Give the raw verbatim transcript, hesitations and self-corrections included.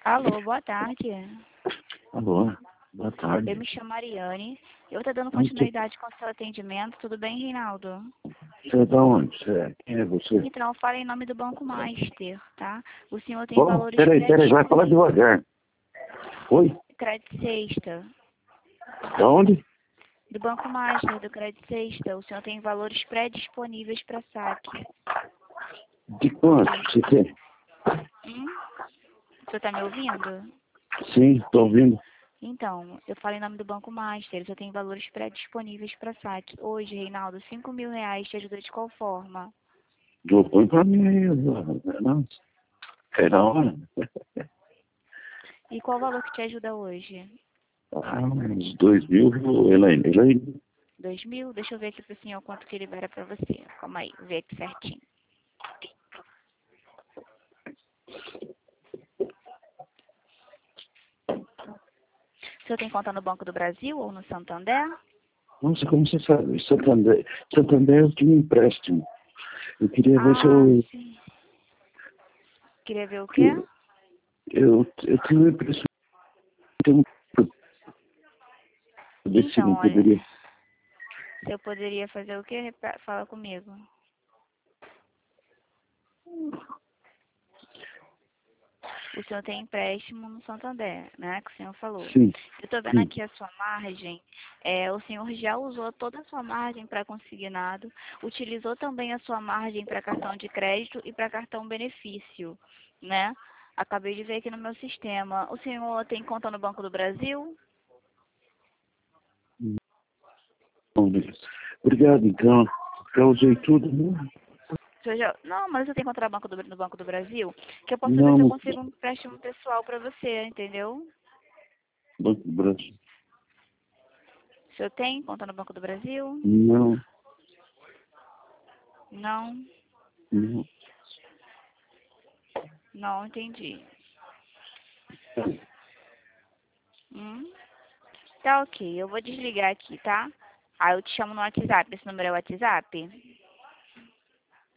Alô, boa tarde. Alô, boa tarde. Eu me chamo Ariane. Eu estou dando Onde continuidade com o seu atendimento. Tudo bem, Reinaldo? Você é da onde? Você é? Quem é você? Então, eu falo em nome do Banco Master, tá? O senhor tem Bom, valores peraí, peraí, vai falar devagar. Oi? Crédito Sexta. Da onde? Do Banco Master, do Crédito Sexta. O senhor tem valores pré-disponíveis para saque. De quanto você quer? Hum? O senhor está me ouvindo? Sim, estou ouvindo. Então, eu falo em nome do Banco Master. O senhor tem valores pré-disponíveis para saque. Hoje, Reinaldo, cinco mil reais te ajuda de qual forma? Jô, põe pra mim aí. Não, é da hora. E qual o valor que te ajuda hoje? Ah, uns dois mil, viu, Elaine? Elaine? Dois mil? Deixa eu ver aqui pro senhor quanto que libera pra você. Calma aí, vou ver aqui certinho. O senhor tem conta no Banco do Brasil ou no Santander? Nossa, como você sabe? Santander, Santander eu tinha um empréstimo. Eu queria ver se Ah, eu... sim. Queria ver o quê? Eu, eu tinha um empréstimo. Então, ver se Então, não olha, poderia... se eu poderia fazer o quê? Repa- Fala comigo. O senhor tem empréstimo no Santander, né? Que o senhor falou. Sim, Eu tô vendo sim. aqui a sua margem. É, o senhor já usou toda a sua margem para consignado, utilizou também a sua margem para cartão de crédito e para cartão benefício, né? Acabei de ver aqui no meu sistema. O senhor tem conta no Banco do Brasil? Bom, beleza. Obrigado, então. Já usei tudo, né? O senhor já... Não, mas você tem conta no Banco do, no Banco do Brasil? Que eu posso ver Não, se eu no consigo um empréstimo pessoal para você, entendeu? Banco do Brasil. O senhor tem conta no Banco do Brasil? Não, Não, não. não entendi. Hum? Tá ok, eu vou desligar aqui, tá? Aí eu te chamo no WhatsApp. Esse número é o WhatsApp?